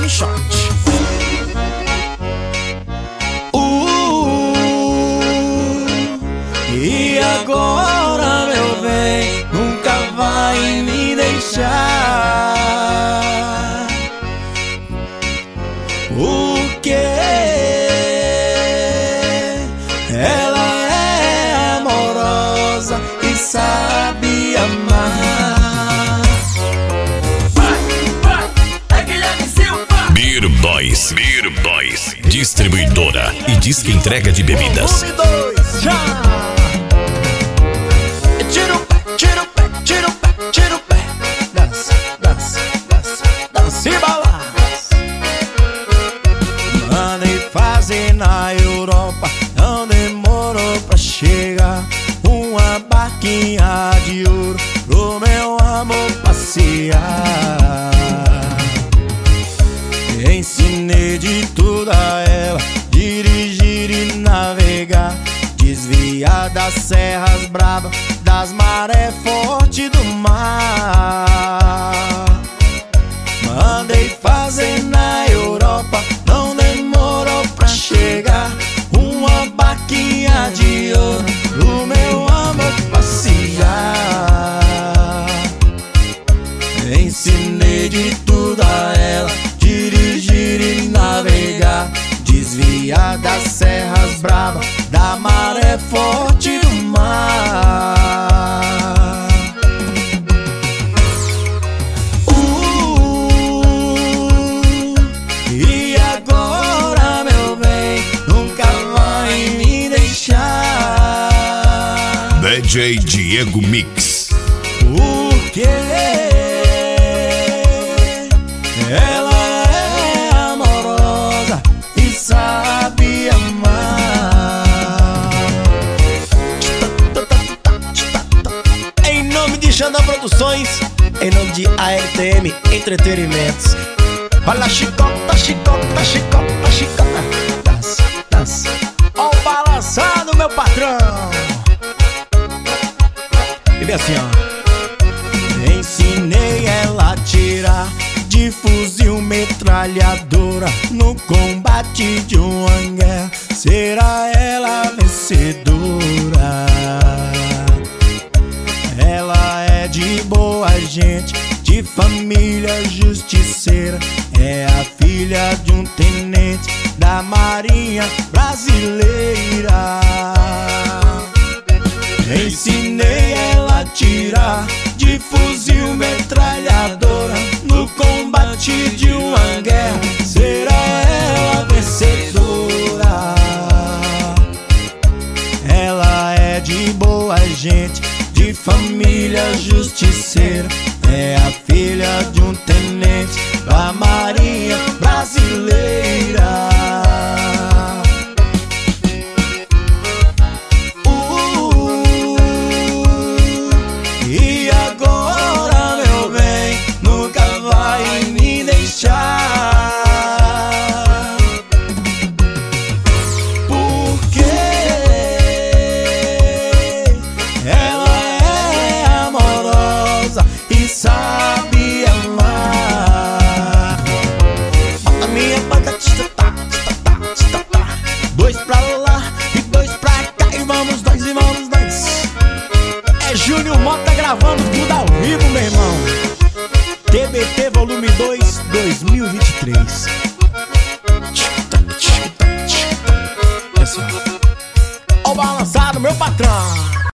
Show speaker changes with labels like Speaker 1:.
Speaker 1: no shot. E agora, meu bem, nunca vai me deixar. Porque ela é amorosa e sabe amar.
Speaker 2: Beer Boys, distribuidora e disque entrega de bebidas.
Speaker 1: Volume 2, já! Tira o pé, tira o pé, tira o pé, tira o pé. Dança, dança, dança, dança e balança. Mandei fazer na Europa, não demorou pra chegar. Uma barquinha de ouro pro meu amor passear. Ensinei de tudo a ela, dirigir e navegar, desviar das serras bravas, das marés fortes do mar. Mandei fazer na Europa, não demorou pra chegar. Uma barquinha de ouro pro meu amor passear. Ensinei de tudo a ela, dirigir e navegar, desviar das serras bravas, da maré forte do mar. E agora, meu bem, nunca vai me deixar.
Speaker 2: DJ Diego Mix.
Speaker 1: Porque ela é amorosa e sabe amar. Em nome de Xandão Produções, em nome de ARTM Entretenimentos. Olha a chicota, chicota, chicota, chicota. Dança, dança. Ó o balançado, meu patrão. E vem assim, ó. Ensinei ela a tirar de fuzil metralhadora no combate de uma guerra. Será ela a vencedora? Ela é de boa gente, de família justiceira. É a filha de um tenente da Marinha Brasileira. Ensinei ela a tirar de fuzil metralhadora no combate de uma guerra. Será ela a vencedora? Ela é de boa gente, de família justiceira. É a filha de um tenente da Marinha Brasileira. E agora, meu bem, nunca vai me deixar. Porque ela é amorosa e sabe amar. Bota minha banda, dois pra lá e dois pra cá. E vamos nós, e vamos nós. É Júnior Mota gravando tudo ao vivo, meu irmão. TBT Volume 2, 2023. Ó o balançado, meu patrão.